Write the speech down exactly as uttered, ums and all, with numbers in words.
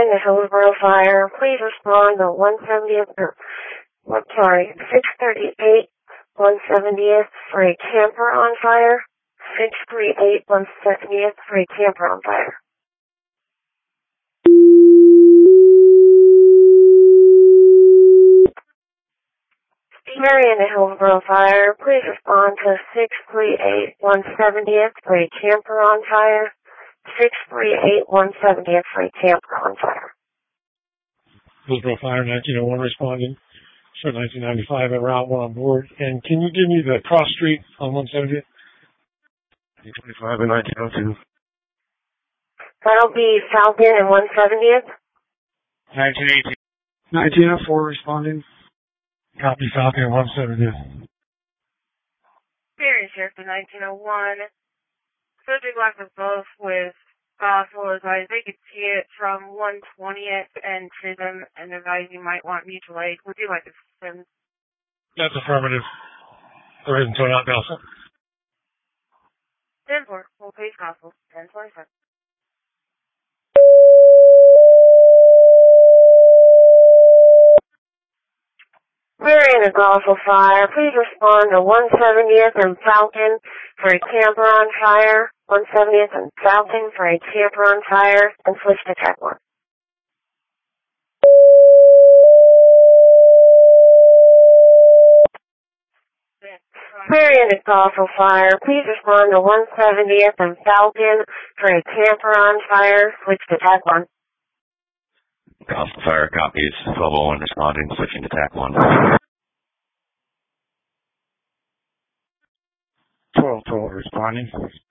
Marion to Hillsborough Fire. Please respond to one seventieth, or, what, sorry, six thirty-eight, one seventieth for a camper on fire. six thirty-eight, one seventieth for a camper on fire. Marion to Hillsborough Fire. Please respond to six thirty-eight, one seventieth for a camper on fire. six thirty-eight, one seventieth for a camper on fire. Hillsborough Fire, nineteen oh one responding. For nineteen ninety-five at Route one on board. And can you give me the cross street on one seventieth? eight twenty-five and nineteen oh two. That'll be Falcon and one seventieth. nineteen eighteen. nineteen oh four responding. Copy Falcon and one seventieth. Experience here for nineteen oh one. Subject lack of both with gospel advice. They could see it from one twentieth and Chisholm and advise you might want mutual aid. Would you like to send? That's affirmative. Go ahead and turn out gospel. ten four. Full page gospel. ten twenty-seven. Marion to Gospel Fire. Please respond to one seventieth and Falcon for a camper on fire. one seventieth and Falcon for a camper on fire. And switch to Tech one. Marion to Gospel Fire. Please respond to one seventieth and Falcon for a camper on fire. Switch to Tech one. Gospel Fire copies. twelve oh one responding, switching to T A C one. twelve twelve responding.